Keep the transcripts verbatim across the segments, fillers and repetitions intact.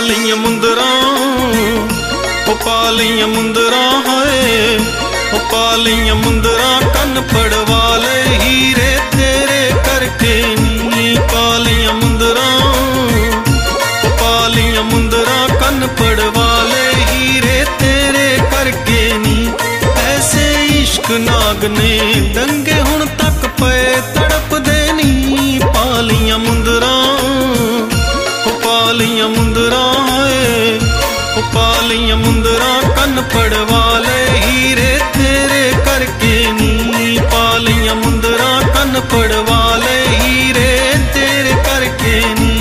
ਪਾਲੀਆਂ ਮੁੰਦਰਾਂ ਉਹ ਪਾਲੀਆਂ ਮੁੰਦਰਾਂ ਹਾਏ ਉਹ ਪਾਲੀਆਂ ਮੁੰਦਰਾਂ ਕੰਨ ਪੜਵਾ ਲੈ ਹੀਰੇ ਤੇਰੇ ਕਰਕੇ ਨੀ ਪਾਲੀਆਂ ਮੁੰਦਰਾਂ ਉਹ ਪਾਲੀਆਂ ਮੁੰਦਰਾਂ ਕੰਨ ਪੜਵਾ ਲੈ ਹੀਰੇ ਤੇਰੇ ਕਰਕੇ ਨੀ ਐਸੇ ਇਸ਼ਕ ਨਾਗ ਨੇ ਡੰਗੇ ਹੁਣ ਤੱਕ ਪਏ ਤੜਪਦੇ ਨੀ ਪਾਲੀਆਂ ਮੁੰਦਰਾਂ ਉਹ ਪਾਲੀਆਂ ਮੁੰਦਰਾਂ ਹਾਏ ਉਹ ਪਾਲੀਆਂ ਮੁੰਦਰਾਂ ਕੰਨ ਪੜਵਾ ਲੈ ਹੀਰੇ ਤੇਰੇ ਕਰਕੇ ਨੀ ਪਾਲੀਆਂ ਮੁੰਦਰਾਂ ਕੰਨ ਪੜਵਾ ਲੈ ਹੀਰੇ ਤੇਰੇ ਕਰਕੇ ਨੀ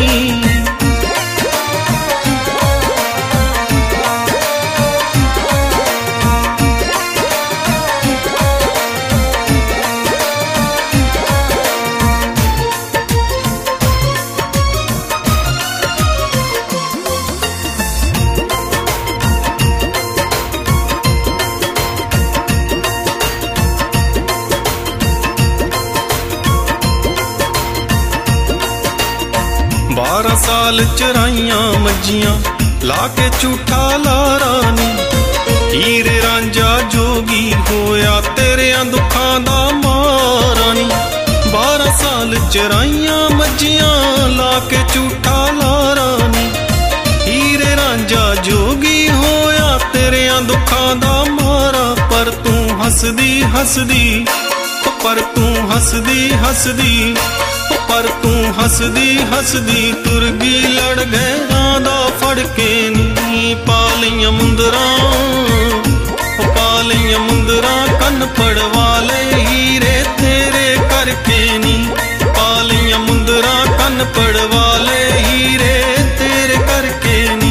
बारह साल चराइयां मज्जियां लाके झूठा लारा नी हीरे रांझा जोगी होया तेरियां दुखां दा मारा नी बारह साल चराइयां मज्जियां लाके झूठा लारा नी हीरे रांझा जोगी होया तेरियां दुखां दा मारा पर तू हसदी हसदी पर तू हसदी हसदी पर तू हसदी हसदी तुर गई लड़ गए रांदा फड़ के नी पालियां मुंदरां पालियां मुंदरां कन्न पड़वा ले हीरे तेरे करके नी पालियां मुंदरां कन्न पड़वा ले हीरे तेरे करके नी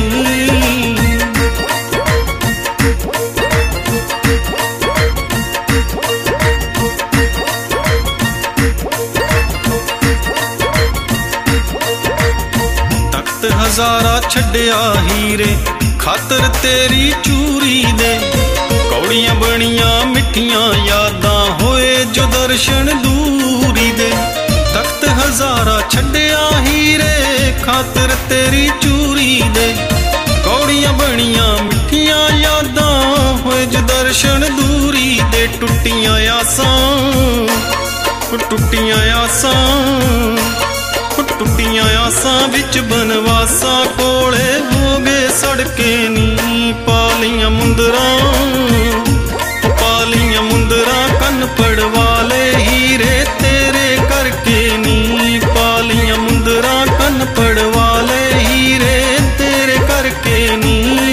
हजारा छड्डिया हीरे खातर तेरी चूरी दे कौड़ियां बनियां मिठियां यादां होए जो दर्शन दूरी दे तख्त हजारा छड्डिया हीरे खातर तेरी चूरी दे कौड़ियां बनियां मिठियां यादां होए जो दर्शन दूरी दे टुट्टियां आसां टुट्टियां आसां टुट्टियां आसां विच बनवासा कोले हो गए सड़के नी पालियां मुंदरां पालियां मुंदरां कन्न पड़वा ले हीरे तेरे करके नी पालियां मुंदरां कन्न पड़वा ले हीरे तेरे करके नी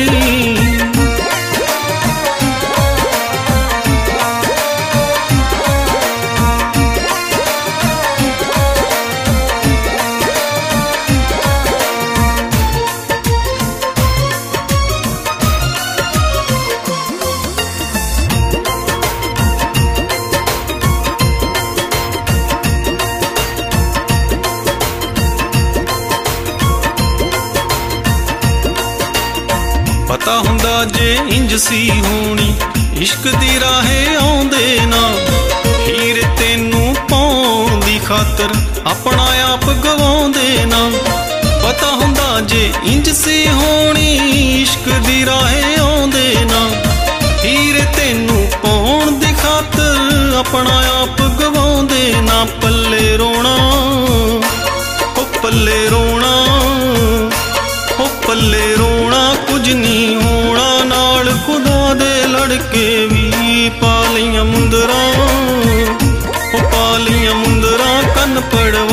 पता हुंदा जे इंज सी होनी इश्क दी राहे आउंदे ना हीर तेनू पाउण दी खातर अपना आप गवाउंदे ना पता हुंदा जे इंज सी होनी इश्क दी राहे आउंदे ना हीर तेनू पाउण दी खातर अपना आप गवाउंदे ना पल्ले रोना ओ पल्ले रोना ओ पल्ले रोना कुछ नहीं होना नाल खुदा दे लड़के भी पालियां मुंदरां ओ पालियां मुंदरां कन्न पड़